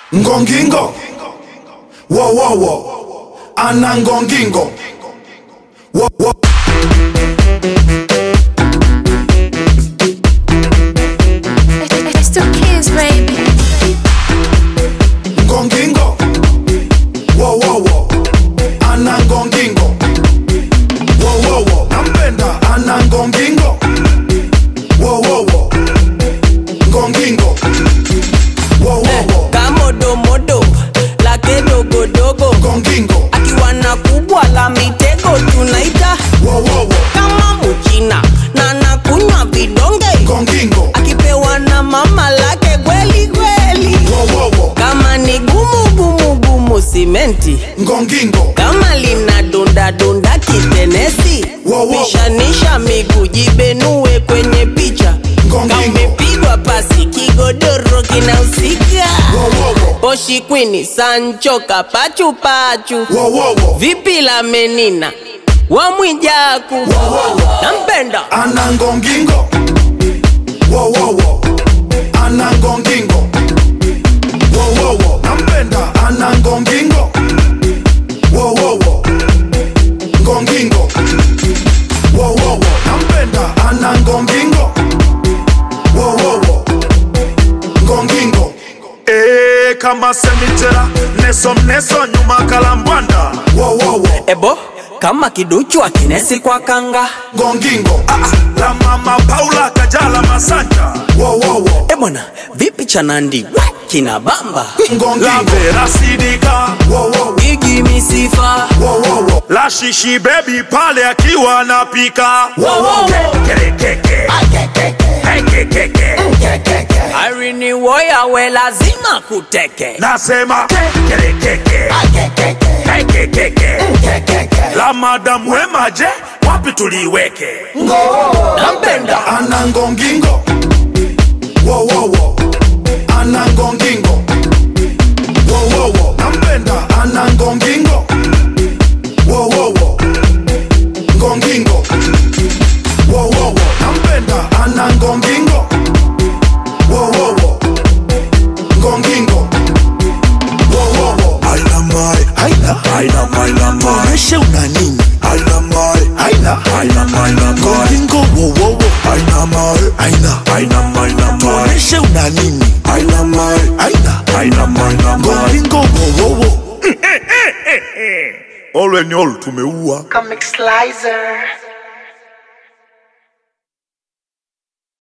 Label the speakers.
Speaker 1: Ngongingo, wo wo wo, anangongingo, wo wo.
Speaker 2: It's the kids, baby.
Speaker 1: Ngongingo, wo wo wo, anangongingo, wo wo wo. Nampenda anangongingo, wo wo wo, ngongingo, wo wo wo.
Speaker 3: Kamodo modo, lake dogo dogo,
Speaker 1: Ngongingo,
Speaker 3: akiwana kubwa la mitego tunaita
Speaker 1: wo wo wo,
Speaker 3: kama mchina na nakunywa vidonge,
Speaker 1: ngongingo,
Speaker 3: akipewa na mama lake kweli kweli.
Speaker 1: wo wo wo,
Speaker 3: Kama ni gumu gumu gumu simenti,
Speaker 1: ngongingo,
Speaker 3: kama lina donda donda kitenesi,
Speaker 1: Wo, wo, wo.
Speaker 3: pishanisha miguu jibenue kwenye picha,
Speaker 1: Ngongingo.
Speaker 3: kamepigwa pasi kigodoro kinahusika.
Speaker 1: wo wo wo,
Speaker 3: Poshi Queen Sancho kapachu pachu,
Speaker 1: wo wo wo.
Speaker 3: vipi la menina wa Mwijaku, nampenda
Speaker 1: Anangongingo, wo wo wo, anangongingo, wo wo wo. Nampenda anangongingo, wo wo wo, ngongingo, wo wo wo. Nampenda anangongingo, wo wo wo, ngongingo.
Speaker 4: Kama semitera neso nyuma kalambwanda
Speaker 1: Wo wo wo,
Speaker 3: ebo kama kiduchu akinesi kwa kanga,
Speaker 1: ngongingo,
Speaker 4: la mama Paula Kajala Masanja
Speaker 1: wo wo wo,
Speaker 3: ebona vipi chanandi kina bamba,
Speaker 4: la
Speaker 1: ngongingo,
Speaker 4: Vera Sidika
Speaker 1: wo wo wo,
Speaker 3: gigi misifa,
Speaker 1: wo wo wo,
Speaker 4: la Shishi baby pale akiwa anapika Kerekeke Kekeke
Speaker 3: Irene Woya we lazima kuteke,
Speaker 4: nasema Kerekeke Kekeke la madam Wema je wapi tuliweke
Speaker 3: nampenda
Speaker 1: anangongingo, wo wo wo, anangongingo, wo wo wo. Nampenda anangongingo, wo wo wo, ngongingo, wo wo wo. Nampenda anangongingo, wo wo wo, ngongingo, wo wo wo.
Speaker 5: Aina mai, aina mai, tuoneshe una nini? Aina mai, aina mai, ngongingo wo wo wo. Aina mai, aina mai, tuoneshe una nini? Aina mai, aina mai, ngongingo wo wo wo.
Speaker 4: All when all tumeua
Speaker 6: Comic Slicer.